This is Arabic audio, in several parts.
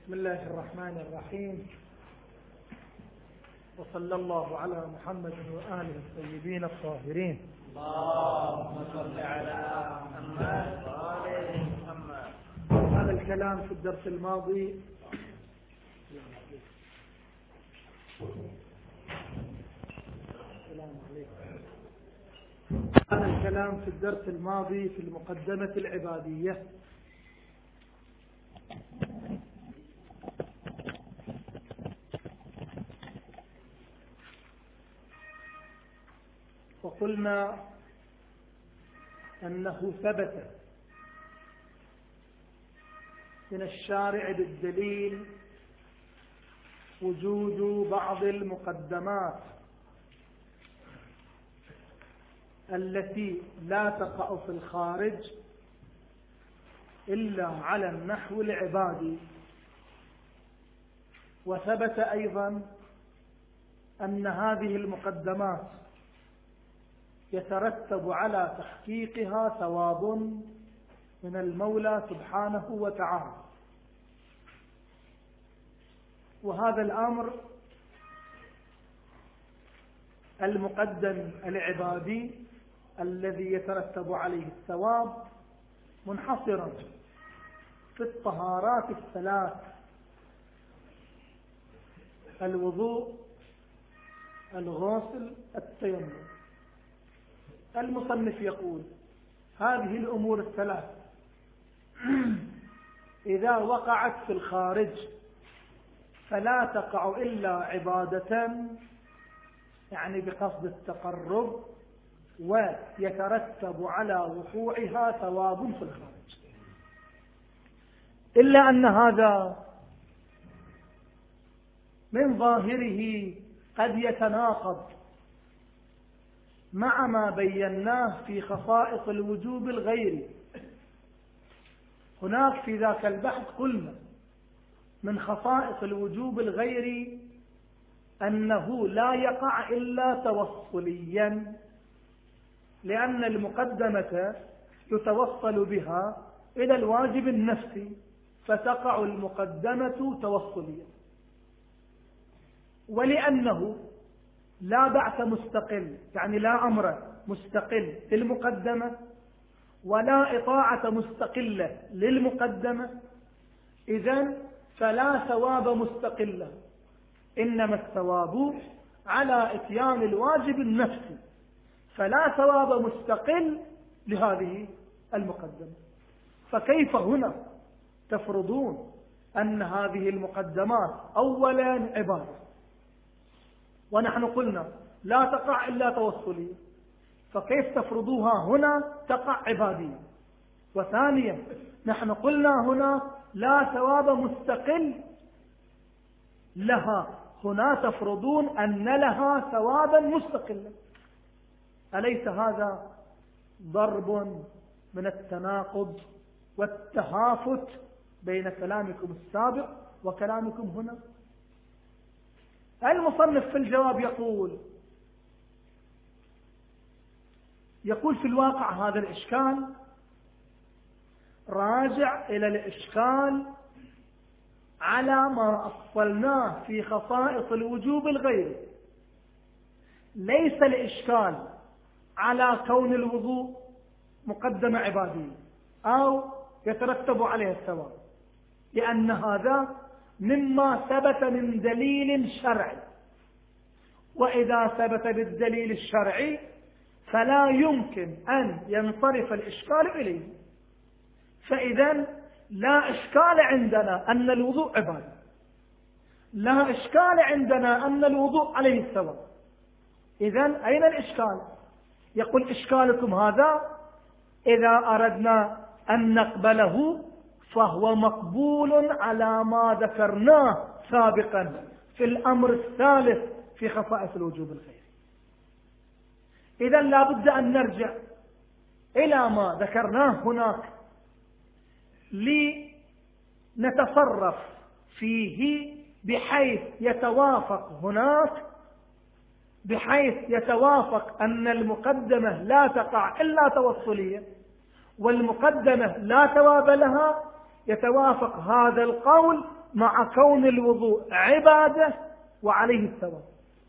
بسم الله الرحمن الرحيم، وصلى الله على محمد وآله الطيبين الطاهرين. اللهم صل على محمد وآل محمد. هذا الكلام في الدرس الماضي في المقدمة العبادية. وقلنا أنه ثبت من الشارع بالدليل وجود بعض المقدمات التي لا تقع في الخارج إلا على النحو العبادي، وثبت أيضا أن هذه المقدمات يترتب على تحقيقها ثواب من المولى سبحانه وتعالى. وهذا الأمر المقدم العبادي الذي يترتب عليه الثواب منحصرا في الطهارات الثلاث: الوضوء، الغسل، التيمم. المصنف يقول: هذه الأمور الثلاث إذا وقعت في الخارج فلا تقع إلا عبادة، يعني بقصد التقرب، ويترتب على وقوعها ثواب في الخارج، إلا أن هذا من ظاهره قد يتناقض مع ما بيناه في خصائص الوجوب الغيري. هناك في ذاك البحث قلنا من خصائص الوجوب الغيري أنه لا يقع إلا توصليا، لأن المقدمة يتوصل بها إلى الواجب النفسي، فتقع المقدمة توصليا. ولأنه لا بعث مستقل، يعني لا أمر مستقل للمقدمة ولا إطاعة مستقلة للمقدمة، إذن فلا ثواب مستقلة، إنما الثواب على إتيان الواجب النفسي، فلا ثواب مستقل لهذه المقدمة. فكيف هنا تفرضون أن هذه المقدمات أولا عبادة، ونحن قلنا لا تقع إلا توصلية، فكيف تفرضوها هنا تقع عبادية؟ وثانيا نحن قلنا هنا لا ثواب مستقل لها، هنا تفرضون أن لها ثوابا مستقلا. أليس هذا ضرب من التناقض والتهافت بين كلامكم السابق وكلامكم هنا؟ المصنف في الجواب يقول في الواقع هذا الإشكال راجع إلى الإشكال على ما أصلناه في خصائص الوجوب الغيري. ليس الإشكال على كون الوضوء مقدمة عبادية أو يترتب عليه الثواب، لأن هذا مما ثبت من دليل شرعي، وإذا ثبت بالدليل الشرعي فلا يمكن أن ينصرف الإشكال إليه. فإذا لا إشكال عندنا أن الوضوء عبادة، لا إشكال عندنا أن الوضوء عليه الثواب. إذن أين الإشكال؟ يقول: إشكالكم هذا إذا أردنا أن نقبله فهو مقبول على ما ذكرناه سابقا في الأمر الثالث في خصائص الوجوب الغيري. إذن لا بد أن نرجع إلى ما ذكرناه هناك لنتصرف فيه بحيث يتوافق أن المقدمة لا تقع إلا توصلية، والمقدمة لا ثواب لها، يتوافق هذا القول مع كون الوضوء عبادة وعليه الثواب.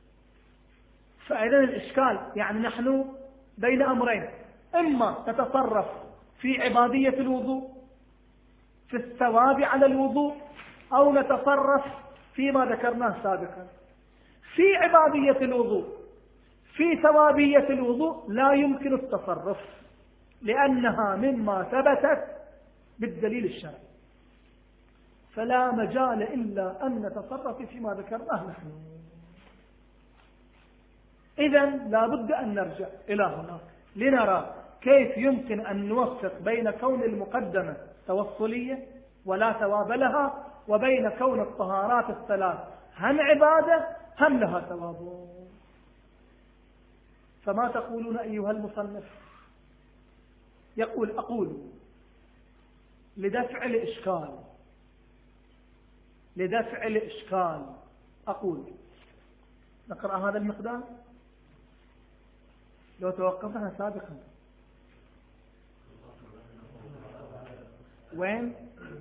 فإذا الإشكال يعني نحن بين أمرين، إما نتصرف في عبادية الوضوء في الثواب على الوضوء، أو نتصرف فيما ذكرناه سابقا في عبادية الوضوء. في ثوابية الوضوء لا يمكن التصرف لأنها مما ثبتت بالدليل الشرعي، فلا مجال إلا أن نتصرف فيما ذكرناه نحن. إذن لا بد أن نرجع إلى هناك لنرى كيف يمكن أن نوفق بين كون المقدمة توصلية ولا ثواب لها، وبين كون الطهارات الثلاث هم عبادة هم لها ثواب. فما تقولون أيها المصنف؟ أقول لدفع الإشكال أقول نقرأ هذا المقدار لو توقفنا سابقا. وين؟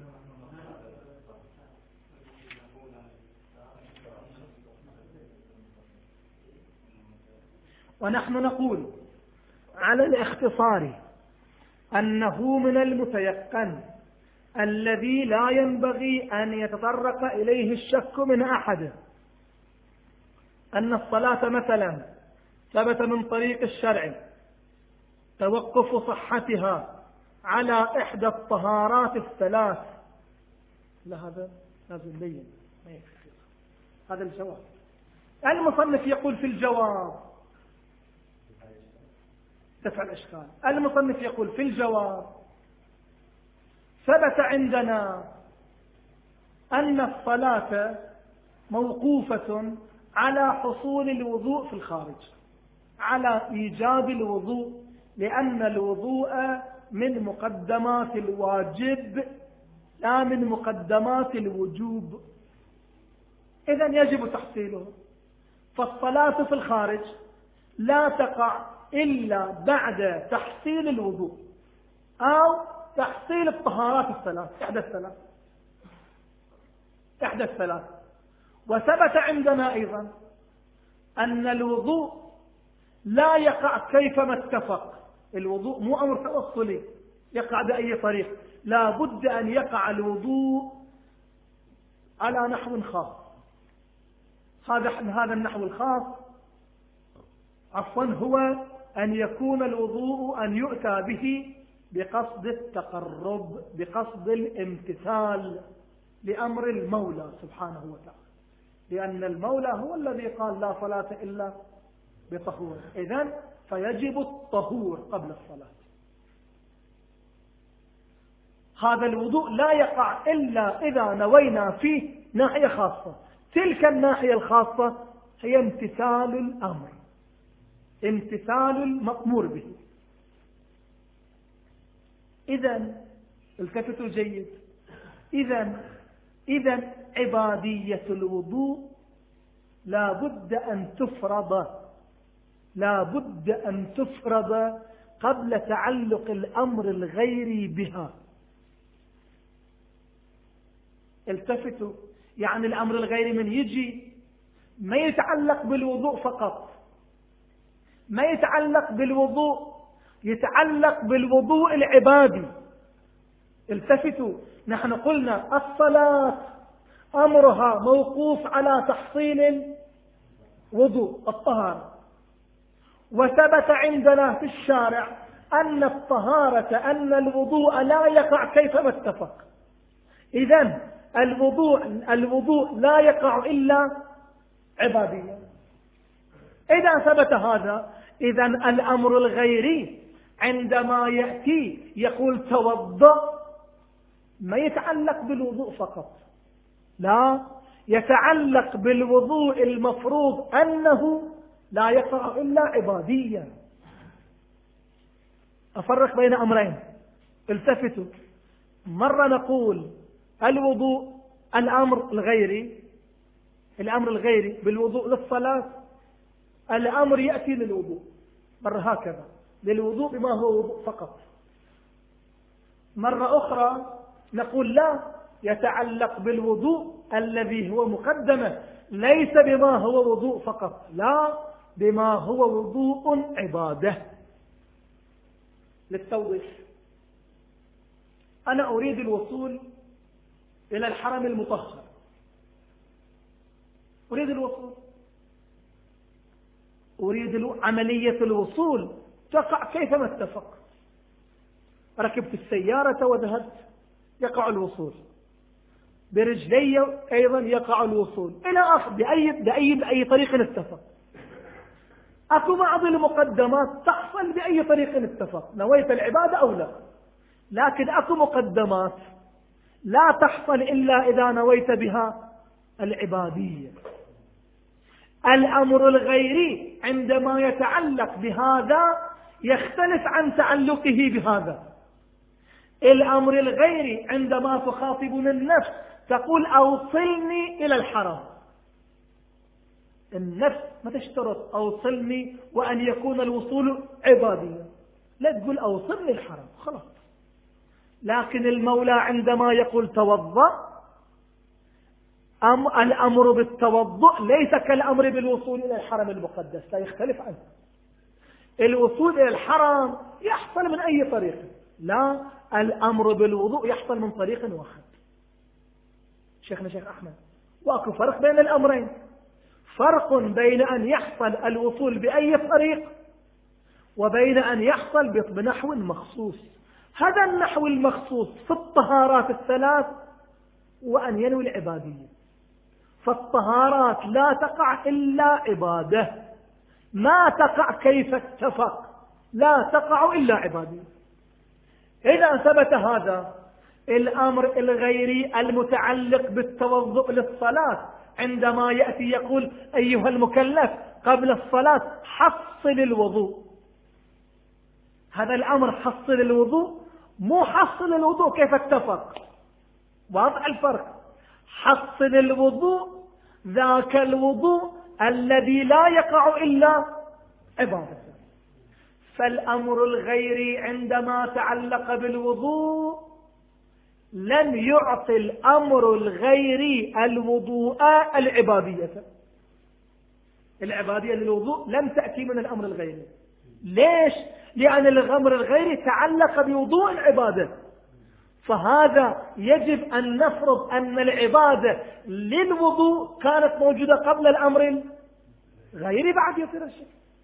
ونحن نقول على الاختصار أنه من المتيقن الذي لا ينبغي أن يتطرق إليه الشك من أحد أن الصلاة مثلا ثبت من طريق الشرع توقف صحتها على إحدى الطهارات الثلاث. لا هذا لازم لين ما يكفي. هذا الجواب. المصنف يقول في الجواب دفع الإشكال. المصنف يقول في الجواب ثبت عندنا أن الصلاة موقوفة على حصول الوضوء في الخارج، على إيجاب الوضوء، لأن الوضوء من مقدمات الواجب لا من مقدمات الوجوب، إذن يجب تحصيله. فالصلاة في الخارج لا تقع إلا بعد تحصيل الوضوء أو تحصيل الطهارات الثلاث، إحدى الثلاث. وثبت عندنا أيضا أن الوضوء لا يقع كيفما اتفق. الوضوء مو أمر توصلي يقع بأي طريق، لا بد أن يقع الوضوء على نحو خاص. هذا النحو الخاص هو أن يكون الوضوء أن يؤتى به بقصد التقرب، بقصد الامتثال لأمر المولى سبحانه وتعالى، لأن المولى هو الذي قال لا صلاة إلا بطهور، إذن فيجب الطهور قبل الصلاة. هذا الوضوء لا يقع إلا إذا نوينا فيه ناحية خاصة، تلك الناحية الخاصة هي امتثال الأمر، امتثال المأمور به. إذن التفتوا جيد، إذن عبادية الوضوء لا بد أن تفرض قبل تعلق الأمر الغيري بها. التفتوا، يعني الأمر الغيري من يجي ما يتعلق بالوضوء فقط، ما يتعلق بالوضوء، يتعلق بالوضوء العبادي. التفتوا، نحن قلنا الصلاة أمرها موقوف على تحصيل الوضوء الطهارة، وثبت عندنا في الشارع أن الطهارة أن الوضوء لا يقع كيفما اتفق. إذن الوضوء لا يقع إلا عباديا. إذا ثبت هذا، إذن الأمر الغيري عندما يأتي يقول توضأ ما يتعلق بالوضوء فقط، لا، يتعلق بالوضوء المفروض أنه لا يقع إلا عباديا. أفرق بين أمرين، التفتوا. مرة نقول الوضوء الأمر الغيري بالوضوء للصلاة، الأمر يأتي للوضوء، مرة هكذا للوضوء بما هو وضوء فقط. مرة أخرى نقول لا، يتعلق بالوضوء الذي هو مقدمة، ليس بما هو وضوء فقط، لا، بما هو وضوء عبادة. للتوضيح، أنا أريد الوصول إلى الحرم المطهر، أريد عملية الوصول تقع كيفما اتفق. ركبت السيارة وذهبت، يقع الوصول. برجلي أيضا يقع الوصول إلى آخر، بأي طريق اتفق. أكو بعض المقدمات تحصل بأي طريق اتفق، نويت العبادة أو لا، لكن أكو مقدمات لا تحصل إلا إذا نويت بها العبادية. الأمر الغيري عندما يتعلق بهذا يختلف عن تعلقه بهذا. الأمر الغيري عندما تخاطب النفس تقول أوصلني إلى الحرم، النفس ما تشترط أوصلني وأن يكون الوصول عبادية، لا تقول أوصلني الحرم خلاص. لكن المولى عندما يقول توضأ، الأمر بالتوضؤ ليس كالأمر بالوصول إلى الحرم المقدس، لا يختلف عنه. الوصول إلى الحرم يحصل من أي طريق، لا، الأمر بالوضوء يحصل من طريق واحد. شيخنا شيخ أحمد، وأكو فرق بين الأمرين، فرق بين أن يحصل الوصول بأي طريق وبين أن يحصل بنحو مخصوص. هذا النحو المخصوص في الطهارات الثلاث وأن ينوي العبادية. فالطهارات لا تقع إلا عبادة، ما تقع كيف اتفق، لا تقع إلا عبادية. إذا ثبت هذا، الأمر الغيري المتعلق بالتوضؤ للصلاة عندما يأتي يقول أيها المكلف قبل الصلاة حصل الوضوء، هذا الأمر حصل الوضوء، مو حصل الوضوء كيف اتفق. واضح الفرق؟ حصل الوضوء ذاك الوضوء الذي لا يقع إلا عبادة. فالأمر الغيري عندما تعلق بالوضوء لم يعطي الأمر الغيري الوضوء العبادية. العبادية للوضوء لم تأتي من الأمر الغيري. ليش؟ لأن الأمر الغيري تعلق بوضوء العبادة، فهذا يجب أن نفرض أن العبادة للوضوء كانت موجودة قبل الأمر الغيري بعد يصير الشيء.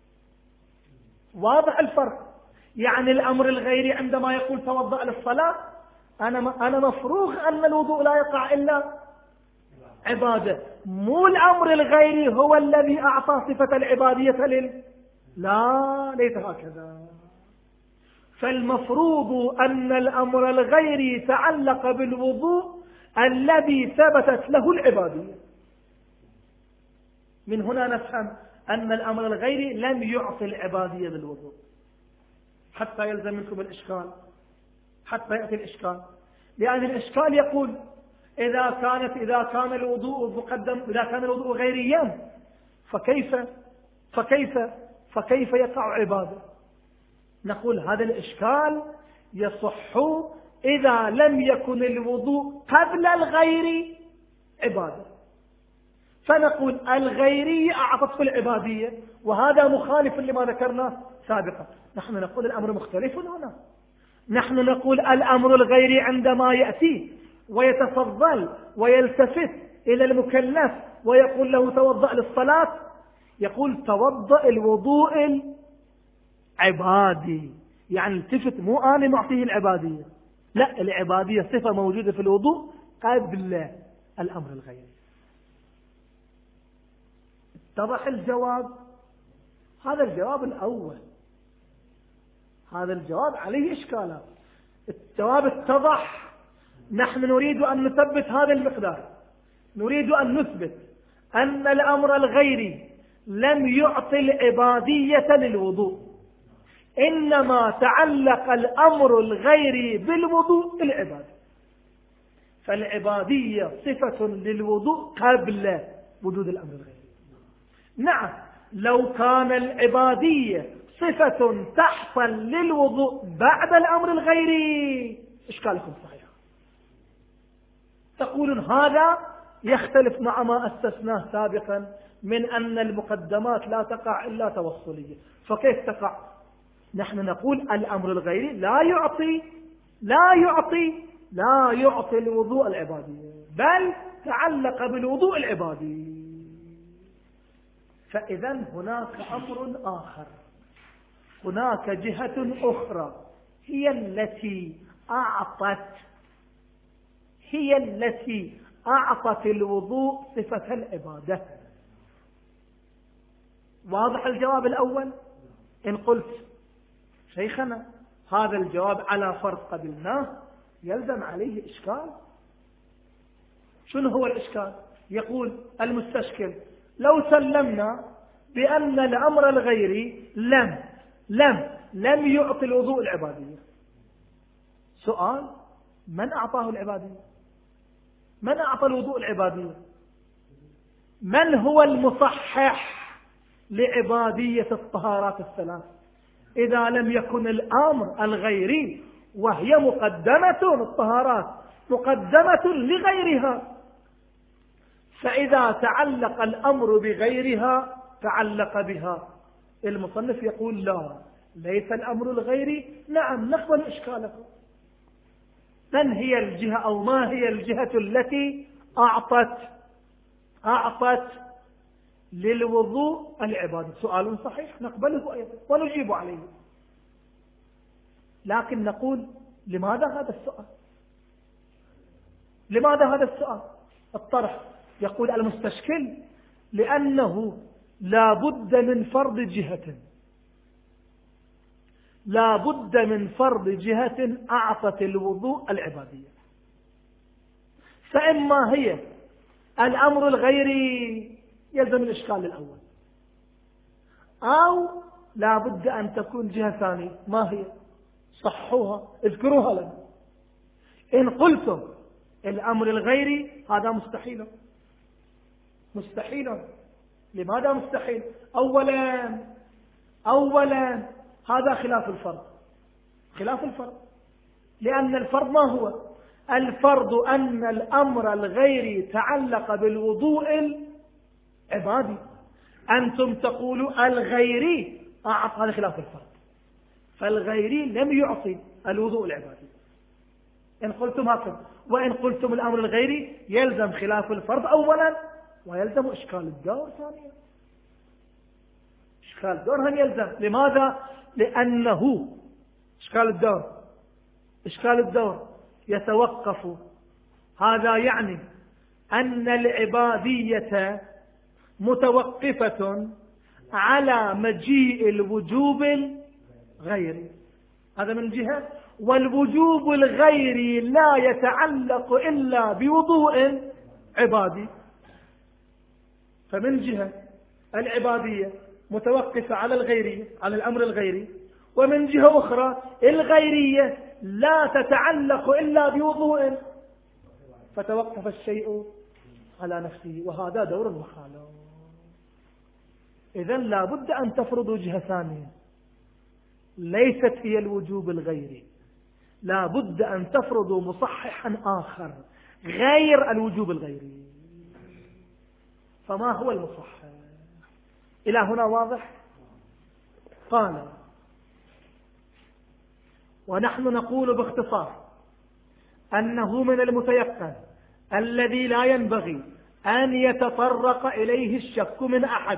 واضح الفرق؟ يعني الأمر الغيري عندما يقول توضأ للصلاة، أنا مفروغ أن الوضوء لا يقع إلا عبادة، مو الأمر الغيري هو الذي أعطى صفة العبادية لا، ليس هكذا. فالمفروض أن الأمر الغيري تعلق بالوضوء الذي ثبتت له العبادية. من هنا نفهم أن الأمر الغيري لم يعطي العبادية للوضوء، حتى يلزم منكم الإشكال، حتى يأتي الإشكال. لأن الإشكال يقول إذا كان الوضوء مقدم، إذا كان الوضوء غيريا فكيف يقع عبادة؟ نقول هذا الإشكال يصح إذا لم يكن الوضوء قبل الغير عبادة. فنقول الغيرية أعطته العبادية، وهذا مخالف لما ذكرنا سابقا. نحن نقول الأمر مختلف هنا. نحن نقول الأمر الغيري عندما يأتي ويتفضل ويلتفت إلى المكلف ويقول له توضأ للصلاة، يقول توضأ الوضوء العبادي، يعني التفت، مو أنا معطيه العبادية، لا، العبادية صفة موجودة في الوضوء قبل الأمر الغيري. اتضح الجواب؟ هذا الجواب الأول، هذا الجواب عليه إشكالات. الجواب اتضح. نحن نريد أن نثبت هذا المقدار، نريد أن نثبت أن الأمر الغيري لم يعطي العبادية للوضوء، إنما تعلق الأمر الغيري بالوضوء العبادة. فالعبادية صفة للوضوء قبل وجود الأمر الغيري. نعم، لو كان العبادية صفة تحصل للوضوء بعد الأمر الغيري إشكالكم صحيح. تقولون هذا يختلف مع ما أسسناه سابقا من أن المقدمات لا تقع إلا توصلية، فكيف تقع؟ نحن نقول الأمر الغيري لا يعطي الوضوء العبادي، بل تعلق بالوضوء العبادي. فإذا هناك أمر آخر، هناك جهة أخرى هي التي أعطت الوضوء صفة العبادة. واضح الجواب الأول؟ إن قلت شيخنا هذا الجواب على فرض قبلناه يلزم عليه إشكال. شنو هو الإشكال؟ يقول المستشكل لو سلمنا بأن الأمر الغيري لم يعطي الوضوء العبادية، سؤال: من أعطاه العبادية؟ من أعطى الوضوء العبادية؟ من هو المصحح لعبادية الطهارات الثلاث إذا لم يكن الأمر الغيري، وهي مقدمة الطهارات مقدمة لغيرها؟ فإذا تعلق الأمر بغيرها تعلق بها. المصنف يقول لا، ليس الأمر الغيري. نعم، نقبل إشكالكم. من هي الجهة أو ما هي الجهة التي أعطت للوضوء العبادة؟ سؤال صحيح نقبله أيضا ونجيب عليه، لكن نقول لماذا هذا السؤال؟ لماذا هذا السؤال؟ الطرح. يقول المستشكل لأنه لا بد من فرض جهة، لا بد من فرض جهة أعطت الوضوء العبادية، فإما هي الأمر الغيري يلزم الإشكال الأول، أو لا بد أن تكون جهة ثانية. ما هي؟ صحوها، اذكروها لنا. إن قلتم الأمر الغيري هذا مستحيل. لماذا مستحيل؟ أولا هذا خلاف الفرض، لأن الفرض ما هو؟ الفرض أن الأمر الغيري تعلق بالوضوء العبادي. أنتم تقولوا الغيري أعطى، هذا خلاف الفرض، فالغيري لم يعطي الوضوء العبادي إن قلتم هكذا. وإن قلتم الأمر الغيري يلزم خلاف الفرض أولا، ويلزم إشكال الدور ثانيا. إشكال الدور هم يلزم. لماذا؟ لأنه إشكال الدور يتوقف. هذا يعني أن العبادية متوقفة على مجيء الوجوب الغيري، هذا من جهة. والوجوب الغيري لا يتعلق إلا بوضوء عبادي، فمن جهة العبادية متوقفة على الغيرية، على الأمر الغيري، ومن جهة أخرى الغيرية لا تتعلق إلا بوضوء، فتوقف الشيء على نفسه، وهذا دور المخالف. إذن لا بد أن تفرضوا جهة ثانية ليست هي الوجوب الغيري، لا بد أن تفرضوا مصححا آخر غير الوجوب الغيري. فما هو المصحح؟ إلى هنا واضح؟ قال: ونحن نقول باختصار أنه من المتيقن الذي لا ينبغي أن يتطرق إليه الشك من أحد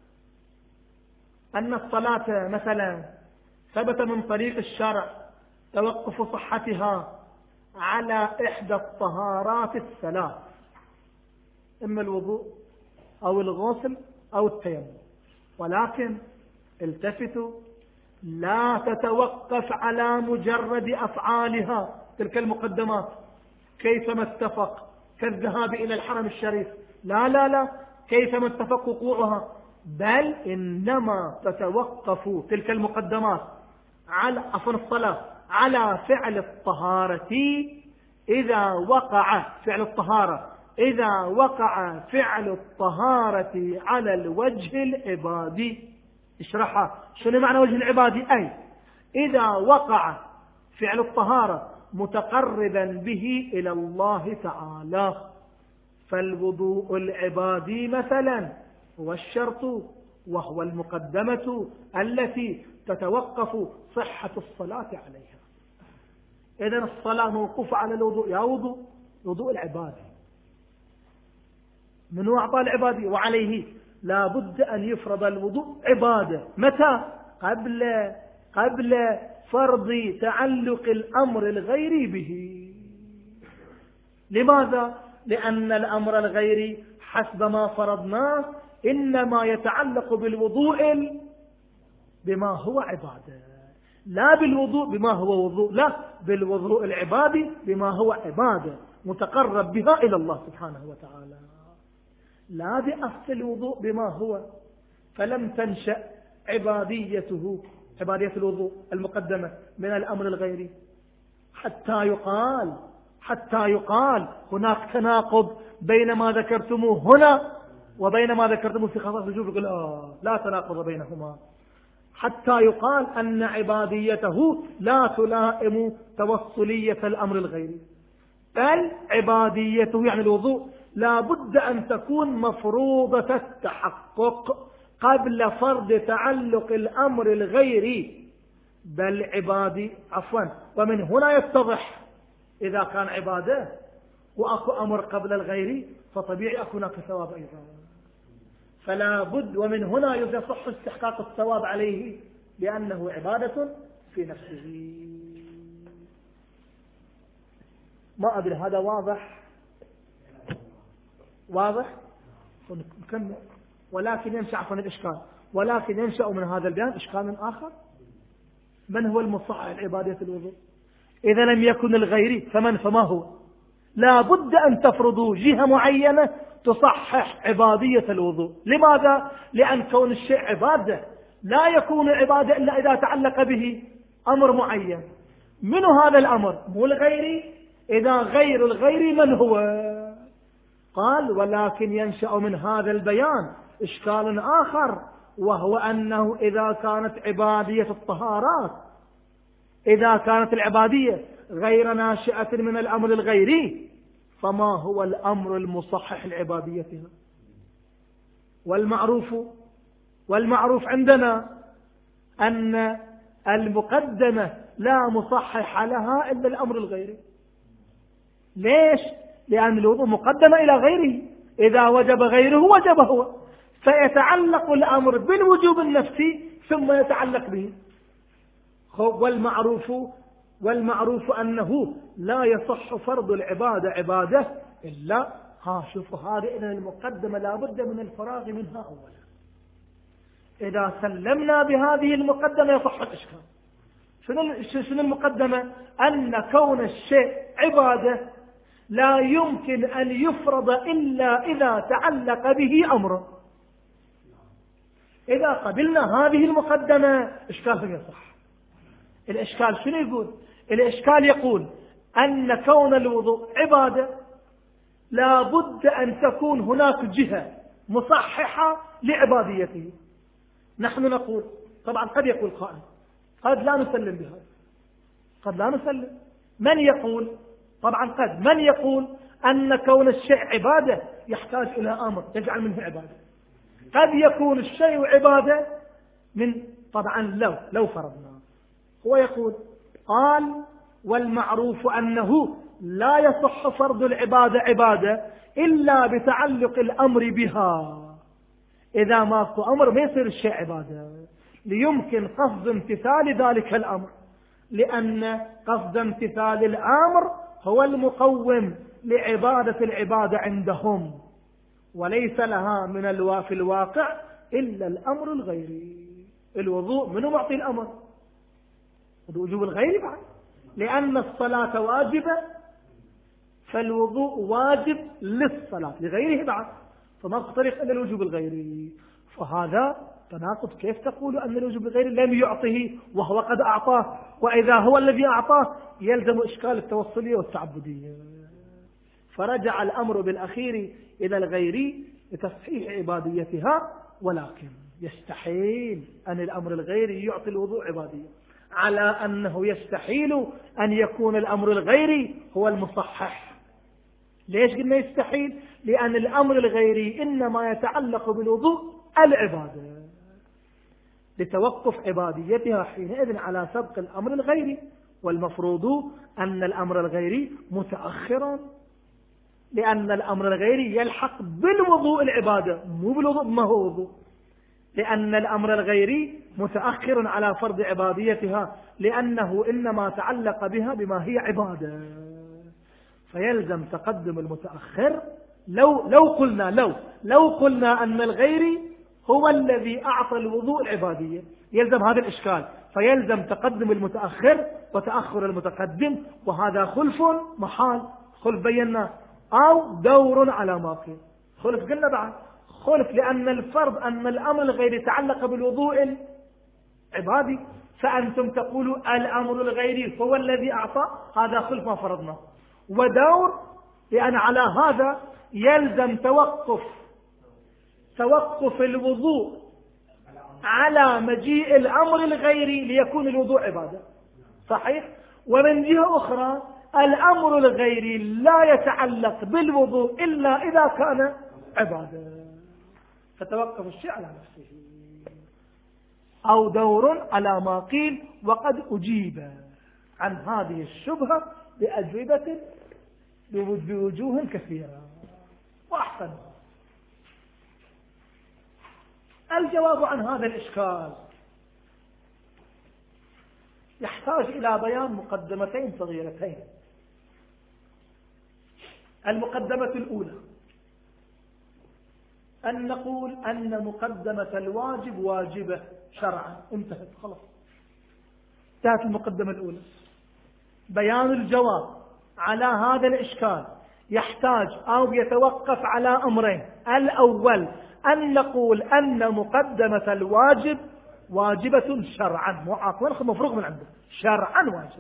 أن الصلاة مثلا ثبت من طريق الشرع توقف صحتها على إحدى الطهارات الثلاث، إما الوضوء أو الغسل أو التيمم، ولكن التفتوا، لا تتوقف على مجرد أفعالها تلك المقدمات كيفما اتفق كالذهاب إلى الحرم الشريف، لا كيفما اتفق وقوعها، بل إنما تتوقف تلك المقدمات على الصلاة على فعل الطهارة إذا وقع فعل الطهارة على الوجه العبادي. اشرحها، شنو معنى وجه العبادي؟ أي إذا وقع فعل الطهارة متقربا به إلى الله تعالى. فالوضوء العبادي مثلا هو الشرط، وهو المقدمة التي تتوقف صحة الصلاة عليها. إذن الصلاة موقوفة على الوضوء. يا وضوء العبادي، من هو أعطى العبادي؟ وعليه لا بد أن يفرض الوضوء عبادة. متى؟ قبل فرض تعلق الأمر الغيري به. لماذا؟ لأن الأمر الغيري حسب ما فرضناه إنما يتعلق بالوضوء بما هو عبادة، لا بالوضوء بما هو وضوء، لا، بالوضوء العبادي بما هو عبادة متقرب بها إلى الله سبحانه وتعالى، لا بأصل الوضوء بما هو. فلم تنشأ عبادية الوضوء المقدمة من الأمر الغيري حتى يقال هناك تناقض بين ما ذكرتموه هنا وبين ما ذكرتموه في خصائص الوجوب. يقول لا تناقض بينهما، حتى يقال أن عباديته لا تلائم توصلية الأمر الغيري، بل عباديته يعني الوضوء لا بد أن تكون مفروضة التحقق قبل فرض تعلق الأمر الغيري. بل عبادي ومن هنا يتضح إذا كان عبادة وأكو أمر قبل الغيري فطبيعي أكو هناك ثواب أيضا. فلا بد، ومن هنا يصح استحقاق الثواب عليه لأنه عبادة في نفسه. ما أدري هذا واضح نكمل. ولكن ينشأ الإشكال، ولكن ينشأ من هذا البيان إشكال آخر. من هو المصحح العبادية الوضوء؟ إذا لم يكن الغيري فما هو؟ لا بد أن تفرضوا جهة معينة تصحح عبادية الوضوء. لماذا؟ لأن كون الشيء عبادة لا يكون عبادة إلا إذا تعلق به أمر معين. من هذا الأمر؟ مو الغيري. إذا غير الغيري من هو؟ قال ولكن ينشأ من هذا البيان إشكال آخر، وهو أنه إذا كانت عبادية الطهارات، إذا كانت العبادية غير ناشئة من الأمر الغيري، فما هو الأمر المصحح لعباديتها؟ والمعروف عندنا أن المقدمة لا مصحح لها إلا الأمر الغيري. ليش؟ لأن الوضوء مقدمة إلى غيره، إذا وجب غيره وجب هو، فيتعلق الأمر بالوجوب النفسي ثم يتعلق به. والمعروف أنه لا يصح فرض العبادة عبادة إلا شوفوا هذه إذن المقدمة لا بد من الفراغ منها أولا. إذا سلمنا بهذه المقدمة يصح الإشكال. شنو المقدمة؟ أن كون الشيء عبادة لا يمكن أن يفرض إلا إذا تعلق به أمره. إذا قبلنا هذه المقدمة إشكالهم يصح. الإشكال شنو يقول؟ الإشكال يقول أن كون الوضوء عبادة لا بد أن تكون هناك جهة مصححة لعباديته. نحن نقول طبعا قد يقول قائل قد لا نسلم بهذا، قد لا نسلم. من يقول؟ طبعا من يقول أن كون الشيء عبادة يحتاج إلى أمر يجعل منه عبادة. قد يكون الشيء عبادة من طبعا لو فرضنا. هو يقول قال والمعروف أنه لا يصح فرض العبادة عبادة إلا بتعلق الأمر بها. إذا ماكو أمر ما يصير الشيء عبادة، ليمكن قصد امتثال ذلك الأمر، لأن قصد امتثال الأمر هو المقوم لعبادة العبادة عندهم، وليس لها من في الواقع إلا الأمر الغيري. الوضوء منه معطي الأمر؟ وجوب الغير بعد، لأن الصلاة واجبة فالوضوء واجب للصلاة لغيره بعد، فما طريق إلا الوجوب الغيري. فهذا تناقض. كيف تقول أن الوجوب الغيري لم يعطه وهو قد أعطاه؟ وإذا هو الذي أعطاه يلزم إشكال التوصلية والتعبدية. فرجع الأمر بالأخير إلى الغيري لتصحيح عباديتها، ولكن يستحيل أن الأمر الغيري يعطي الوضوء عبادية. على أنه يستحيل أن يكون الأمر الغيري هو المصحح. ليش قلنا يستحيل؟ لأن الأمر الغيري إنما يتعلق بالوضوء العبادة لتوقف عباديتها حينئذ على سبق الأمر الغيري، والمفروض أن الأمر الغيري متأخرا، لأن الأمر الغيري يلحق بالوضوء العبادة مو بالوضوء ما هو وضوء، لأن الأمر الغيري متأخر على فرض عباديتها لأنه إنما تعلق بها بما هي عبادة، فيلزم تقدم المتأخر. لو قلنا أن الغيري هو الذي أعطى الوضوء العبادية يلزم هذا الإشكال، فيلزم تقدم المتأخر وتأخر المتقدم، وهذا خلف محال، خلف بينا، أو دور على ما قيل. خلف قلنا بعد خلف لأن الفرض أن الأمر الغير يتعلق بالوضوء العبادي، فأنتم تقولوا الأمر الغيري هو الذي أعطى، هذا خلف ما فرضنا. ودور لأن على هذا يلزم توقف الوضوء على مجيء الأمر الغيري ليكون الوضوء عبادة، صحيح؟ ومن جهة أخرى الأمر الغيري لا يتعلق بالوضوء إلا إذا كان عبادة، فتوقف الشيء على نفسه. أو دور على ما قيل، وقد أجيب عن هذه الشبهة بأجوبة بوجوه كثيرة وأحسن. الجواب عن هذا الإشكال يحتاج إلى بيان مقدمتين صغيرتين. المقدمة الأولى أن نقول أن مقدمة الواجب واجبة شرعا، انتهت خلاص، انتهت المقدمة الأولى. بيان الجواب على هذا الإشكال يحتاج أو يتوقف على أمرين. الأول أن نقول أن مقدمة الواجب واجبة شرعا، مفروغ من عنده، شرعا واجب،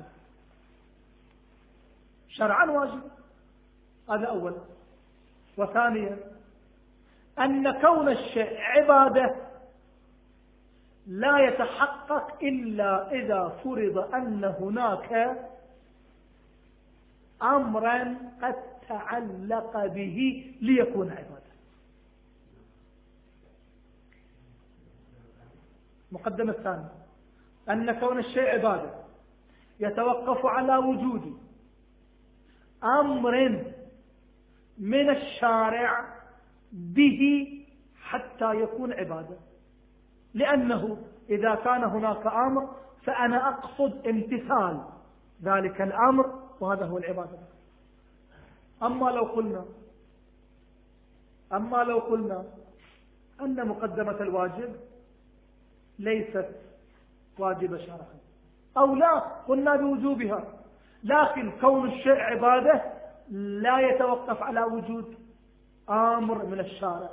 شرعا واجب، هذا أولا. وثانيا أن كون الشيء عبادة لا يتحقق إلا إذا فرض أن هناك أمرا قد تعلق به ليكون عبادة. مقدمة الثانية أن كون الشيء عبادة يتوقف على وجود أمر من الشارع به حتى يكون عبادة، لأنه إذا كان هناك أمر فأنا أقصد امتثال ذلك الأمر، وهذا هو العبادة. أما لو قلنا أن مقدمة الواجب ليست واجبة شرعا، أو لا قلنا بوجوبها، لكن كون الشيء عبادة لا يتوقف على وجود أمر من الشارع،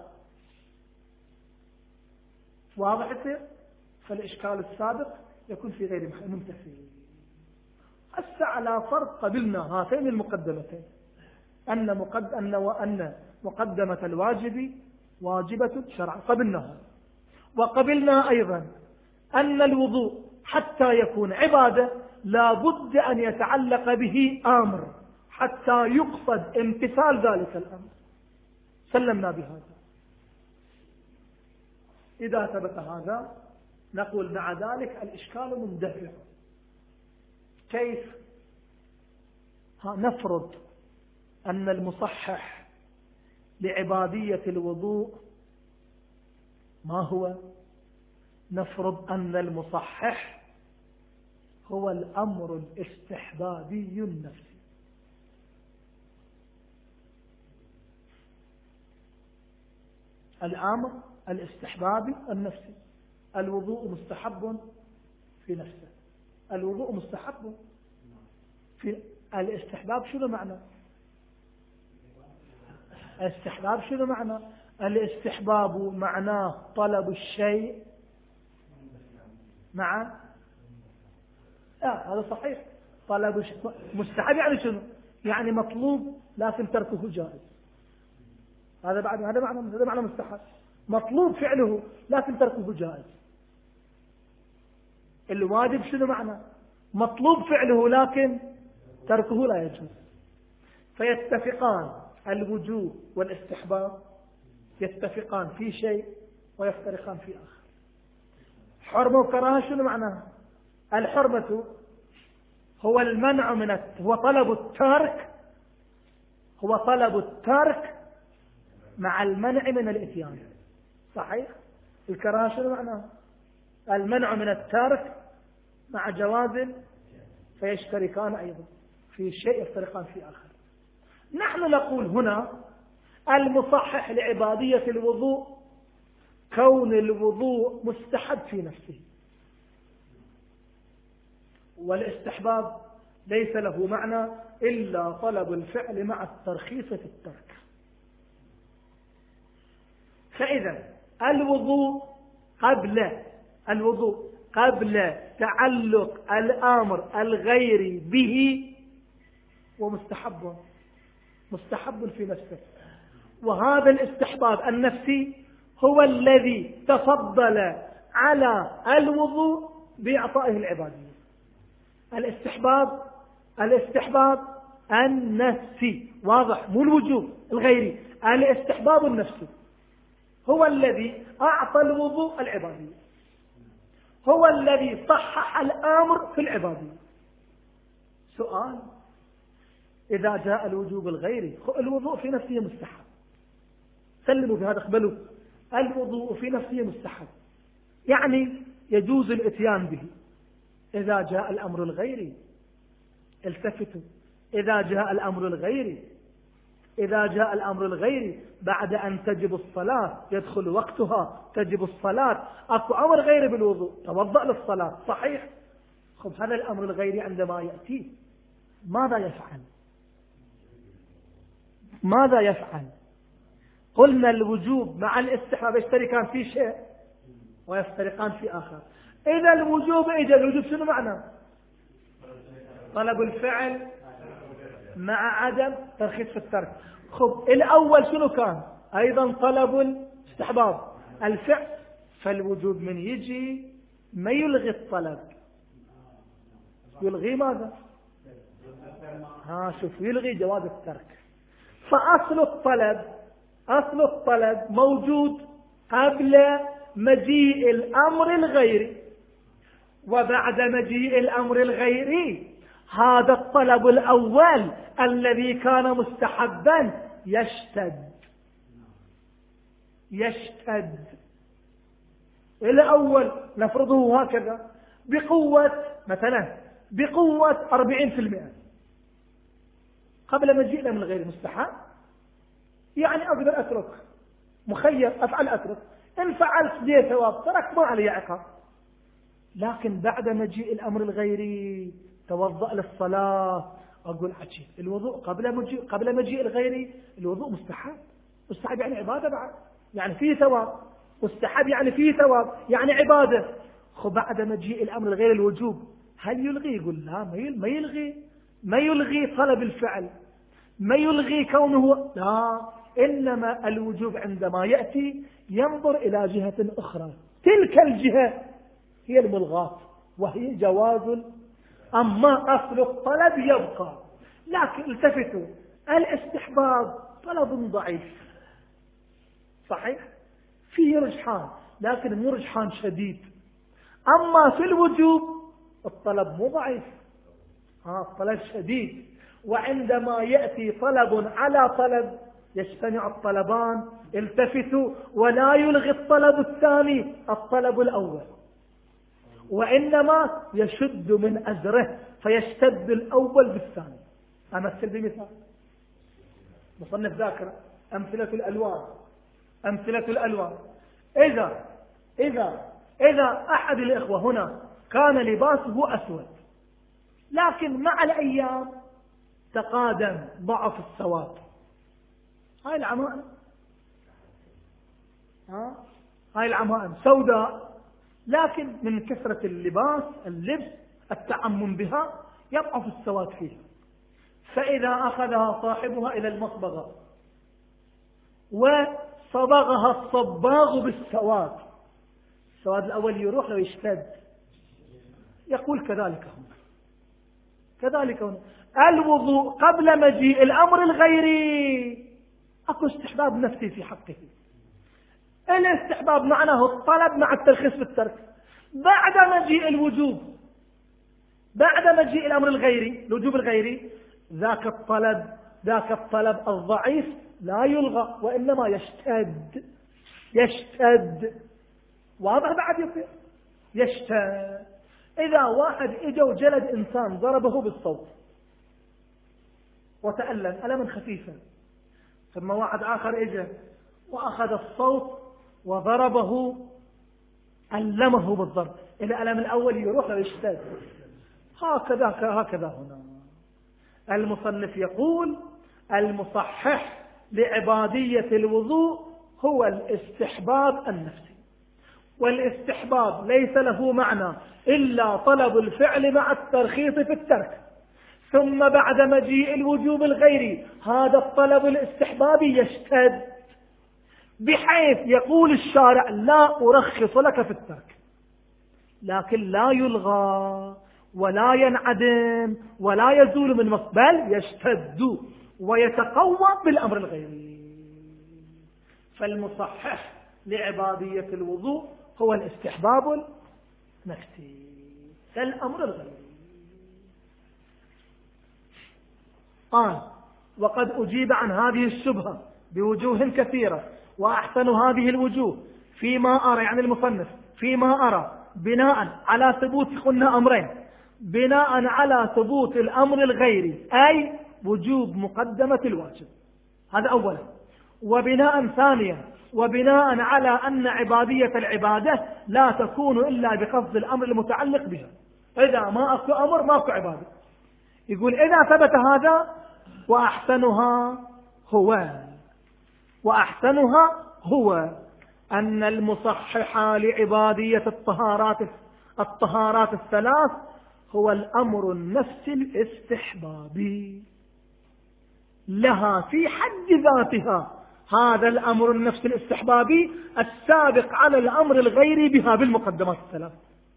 واضح يصير؟ فالإشكال السابق يكون في غير منتفي. هسه على فرض قبلنا هاتين المقدمتين، أن مقدمة الواجب واجبة شرعا، قبلناها. وقبلنا أيضا أن الوضوء حتى يكون عبادة لا بد أن يتعلق به أمر حتى يقصد امتثال ذلك الأمر، سلمنا بهذا. إذا ثبت هذا نقول مع ذلك الإشكال مندفع. كيف؟ نفرض أن المصحح لعبادية الوضوء ما هو؟ نفرض أن المصحح هو الأمر الاستحبابي النفسي. الأمر الاستحبابي النفسي، الوضوء مستحب في نفسه، الوضوء مستحب في الاستحباب. شنو معنى الاستحباب؟ شنو معنى الاستحباب؟ معناه طلب الشيء مع هذا صحيح. طلب مستحب يعني شنو؟ يعني مطلوب لكن تركه جائز. هذا معنى مستحب، مطلوب فعله لكن تركه جائز. الواجب شنو معنى؟ مطلوب فعله لكن تركه لا يجوز. فيتفقان الوجوب والاستحباب، يتفقان في شيء ويفترقان في آخر. حرمة وكراهة شنو معناها؟ الحرمة هو المنع من هو طلب الترك، هو طلب الترك مع المنع من الإتيان. صحيح؟ الكراهة شنو معناها؟ المنع من الترك مع جواز، فيشتركان أيضا في شيء يفترقان في آخر. نحن نقول هنا المصحح لعبادية الوضوء كون الوضوء مستحب في نفسه، والاستحباب ليس له معنى إلا طلب الفعل مع الترخيص في الترك. فإذا الوضوء قبل تعلق الأمر الغير به ومستحب في نفسه، وهذا الاستحباب النفسي هو الذي تفضل على الوضوء بإعطائه العبادية. الاستحباب النفسي، واضح؟ مو الوجوب الغيري، الاستحباب النفسي هو الذي أعطى الوضوء العبادية، هو الذي صحح الأمر في العبادية. سؤال: إذا جاء الوجوب الغيري، الوضوء في نفسه مستحب، سلموا في هذا، اقبلوا، الوضوء في نفسه مستحب، يعني يجوز الاتيان به. إذا جاء الأمر الغيري، التفتوا، إذا جاء الأمر الغيري بعد أن تجب الصلاة، يدخل وقتها، تجب الصلاة، أكو أمر غيري بالوضوء، توضأ للصلاة، صحيح؟ خب هذا الأمر الغيري عندما يأتي ماذا يفعل؟ قلنا الوجوب مع الاستحباب يشتركان في شيء ويفترقان في آخر. إذا الوجوب الوجوب شنو معنى؟ طلب الفعل مع عدم ترخيص في الترك. خب الأول شنو كان؟ أيضا طلب الاستحباب الفعل، فالوجوب من يجي ما يلغي الطلب، يلغي ماذا؟ شوف، يلغي جواز الترك. فأصل الطلب موجود قبل مجيء الأمر الغيري، وبعد مجيء الأمر الغيري هذا الطلب الأول الذي كان مستحبا يشتد. الأول نفرضه هكذا بقوة، مثلا بقوة 40%، قبل مجيء الأمر الغيري مستحب، يعني أقدر أترك، مخير أفعل أترك، إن فعلت لي ثواب، ترك ما علي عقاب. لكن بعد مجيء الأمر الغيري، توضأ للصلاة، أقول عجيب، الوضوء قبل مجيء الغيري الوضوء مستحب يعني عبادة بعد، يعني فيه ثواب، مستحب يعني فيه ثواب، يعني عبادة. بعد مجيء الأمر الغيري الوجوب، هل يلغي؟ يقول لا، ما يلغي طلب الفعل، ما يلغي كونه، لا، إنما الوجوب عندما يأتي ينظر إلى جهة أخرى، تلك الجهة هي الملغاة وهي جواز. أما أصل الطلب يبقى. لكن التفتوا، الاستحباب طلب ضعيف، صحيح؟ فيه رجحان، لكن مو رجحان شديد. أما في الوجوب الطلب مو ضعيف، الطلب شديد. وعندما يأتي طلب على طلب يجتمع الطلبان، التفتوا، ولا يلغي الطلب الثاني الطلب الأول، وإنما يشد من أزره فيشتد الأول بالثاني. أمثل بمثال، مصنف ذاكرة، أمثلة الألوان. إذا أحد الإخوة هنا كان لباسه أسود، لكن مع الأيام تقادم ضعف السواد، هاي العمائم سوداء، لكن من كثرة اللبس التعمم بها يضعف السواد فيها. فإذا أخذها صاحبها إلى المصبغة وصبغها الصباغ بالسواد، السواد الأول يروح ويشتد، يقول كذلك هنا الوضوء قبل مجيء الأمر الغيري أكو استحباب نفسي في حقه. الاستحباب معناه الطلب مع الترخيص بالترك. بعد مجيء الوجوب، بعد مجيء الأمر الغيري، الوجوب الغيري، ذاك الطلب الضعيف لا يلغى وإنما يشتد. واضح بعد يصير يشتد. إذا واحد إجا وجلد إنسان ضربه بالصوت وتألم ألما خفيفا، ثم واحد آخر إجا وأخذ الصوت وضربه ألمه بالضرب، الألم الأول يروح ويشتد. هكذا هنا المصنف يقول المصحح لعبادية الوضوء هو الاستحباب النفسي، والاستحباب ليس له معنى إلا طلب الفعل مع الترخيص في الترك، ثم بعد مجيء الوجوب الغيري هذا الطلب الاستحبابي يشتد، بحيث يقول الشارع لا أرخص لك في الترك، لكن لا يلغى ولا ينعدم ولا يزول من مصر، بل يشتد ويتقوى بالأمر الغيري. فالمصحح لعبادية الوضوء هو الاستحباب النفسي كالأمر الغيري. قال وقد أجيب عن هذه الشبهة بوجوه كثيرة، وأحسن هذه الوجوه فيما أرى، يعني المصنف فيما أرى، بناء على ثبوت قلنا أمرين: بناء على ثبوت الأمر الغيري أي وجوب مقدمة الواجب، هذا أولا، وبناء ثانيا وبناء على أن عبادية العبادة لا تكون إلا بقصد الأمر المتعلق بها. إذا ما أكو أمر ما أكو عبادة. يقول إذا ثبت هذا وأحسنها هو أن المصحح لعبادية الطهارات الثلاث هو الأمر النفسي الاستحبابي لها في حد ذاتها، هذا الأمر النفسي الاستحبابي السابق على الأمر الغيري بها بالمقدمات الثلاث.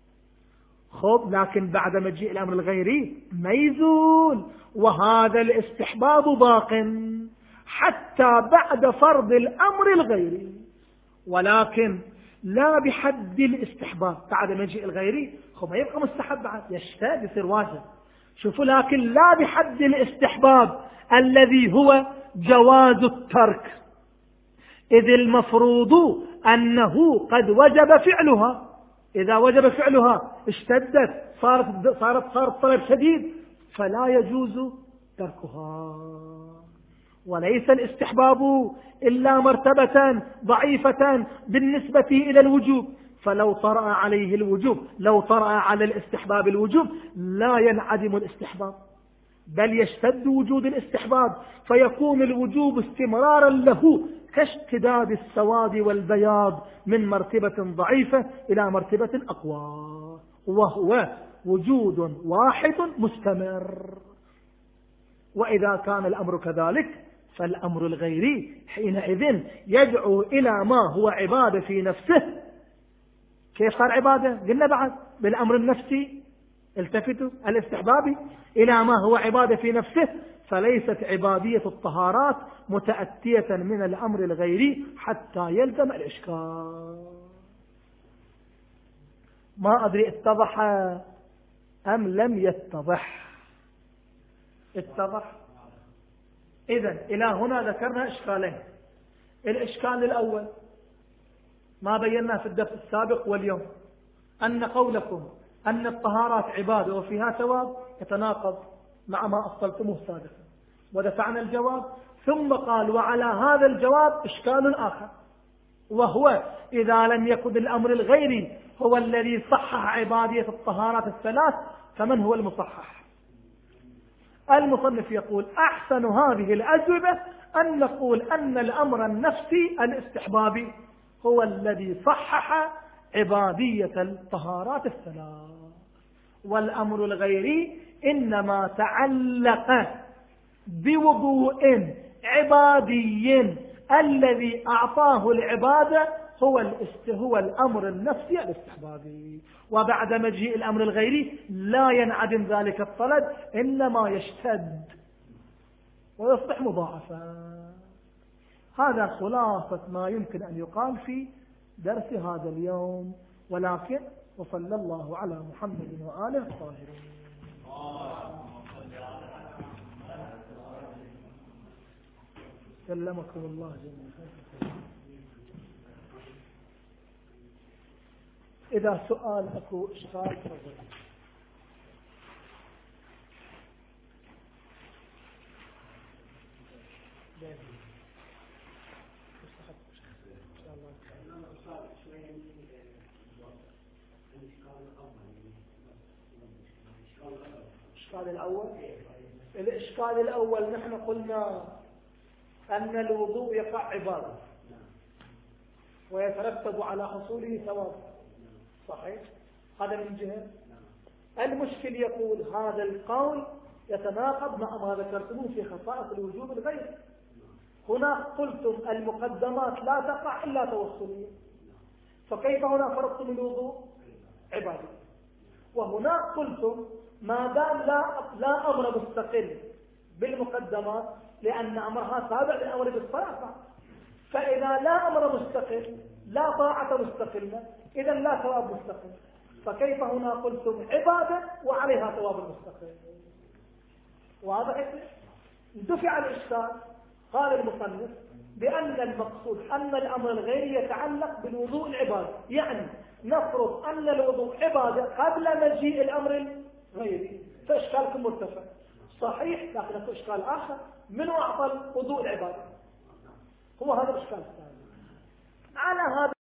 لكن بعد مجيء الأمر الغيري ما يزول، وهذا الاستحباب باق حتى بعد فرض الأمر الغيري، ولكن لا بحد الاستحباب. بعد مجيء الغيري ما يبقى مستحب، بعد يشتد يصير واجب. شوفوا، لكن لا بحد الاستحباب الذي هو جواز الترك، إذ المفروض أنه قد وجب فعلها. إذا وجب فعلها اشتدت، صارت طلب شديد، فلا يجوز تركها. وليس الاستحباب إلا مرتبة ضعيفة بالنسبة إلى الوجوب، فلو طرأ عليه الوجوب، لو طرأ على الاستحباب الوجوب لا ينعدم الاستحباب، بل يشتد وجود الاستحباب، فيكون الوجوب استمرارا له كاشتداد السواد والبياض من مرتبة ضعيفة إلى مرتبة أقوى، وهو وجود واحد مستمر. وإذا كان الأمر كذلك فالأمر الغيري حينئذ يدعو إلى ما هو عبادة في نفسه. كيف صار عبادة؟ قلنا بعد بالأمر النفسي، التفتوا الاستحبابي إلى ما هو عبادة في نفسه، فليست عبادية الطهارات متأتية من الأمر الغيري حتى يلزم الإشكال. ما أدري اتضح أم لم يتضح؟ اتضح. إذن إلى هنا ذكرنا إشكالين. الإشكال الأول ما بيناه في الدرس السابق واليوم، أن قولكم أن الطهارات عبادة وفيها ثواب يتناقض مع ما أصلتموه سابقا، ودفعنا الجواب. ثم قال وعلى هذا الجواب إشكال آخر، وهو إذا لم يكن الأمر الغيري هو الذي صحح عبادية الطهارات الثلاث، فمن هو المصحح؟ المصنف يقول أحسن هذه الأجوبة أن نقول أن الأمر النفسي الاستحبابي هو الذي صحح عبادية الطهارات الثلاث، والأمر الغيري إنما تعلق بوضوء عبادي الذي أعطاه العبادة هو الأمر النفسي الاستحبابي، وبعد مجيء الأمر الغيري لا ينعدم ذلك الطلب، إنما يشتد ويصبح مضاعفا. هذا خلاصة ما يمكن أن يقال في درس هذا اليوم، ولكن وصلى الله على محمد وآله الطاهرين. سلمكم الله جميعا. إذا سؤال أكو إشكال تفضل. الإشكال الأول نحن قلنا أن الوضوء يقع عبادة ويترتب على حصوله ثواب، صحيح؟ هذا من جهة. المشكل يقول هذا القول يتناقض مع ما ذكرتموه في خصائص الوجوب الغير. هنا قلتم المقدمات لا تقع إلا توصلية، فكيف هنا فرضتم الوضوء عبادة؟ وهنا قلتم ما دام لا أمر مستقل بالمقدمات لأن أمرها تابع للأمر بالصلاة، فإذا لا أمر مستقل لا طاعة مستقلة إذا لا ثواب مستقل، فكيف هنا قلتم عبادة وعليها ثواب مستقل؟ واضح؟ دفع الإشكال. قال المصنف بأن المقصود أن الأمر الغيري يتعلق بالوضوء العبادة، يعني نفرض أن الوضوء عبادة قبل مجيء الأمر الغيري، فإشكالكم مرتفع صحيح، لكن أكو إشكال آخر، من أعطى الوضوء العبادة؟ هو هذا الإشكال الثاني. على هذا